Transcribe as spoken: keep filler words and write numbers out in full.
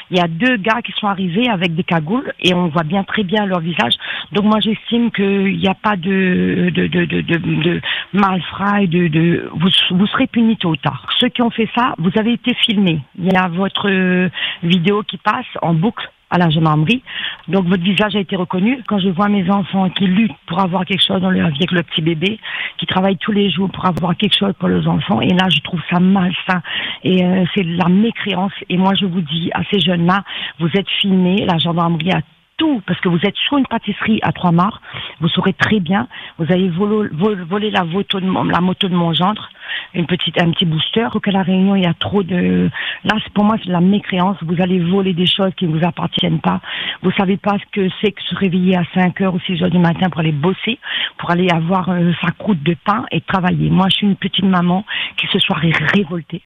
Il y a deux gars qui sont arrivés avec des cagoules et on voit bien très bien leur visage. Donc moi j'estime qu'il n'y a pas de, de, de, de, de, de malfrats et de, de vous, vous serez punis tôt ou tard. Ceux qui ont fait ça, vous avez été filmés. Il y a votre euh, vidéo qui passe en boucle à la gendarmerie. Donc votre visage a été reconnu. Quand je vois mes enfants qui luttent pour avoir quelque chose dans leur vie avec le petit bébé, qui travaillent tous les jours pour avoir quelque chose pour leurs enfants, et là je trouve ça malsain et euh, c'est de la mécréance. Et moi je vous dis à ces jeunes-là, vous êtes filmés, la gendarmerie a tout, parce que vous êtes sur une pâtisserie à Trois-Mars, vous saurez très bien, vous avez volé, volé la, moto de mon, la moto de mon gendre, une petite, un petit booster, ou qu'à La Réunion, il y a trop de... Là, pour moi, c'est de la mécréance, vous allez voler des choses qui ne vous appartiennent pas, vous savez pas ce que c'est que se réveiller à cinq heures ou six heures du matin pour aller bosser, pour aller avoir euh, sa croûte de pain et travailler. Moi, je suis une petite maman qui ce soir est révoltée.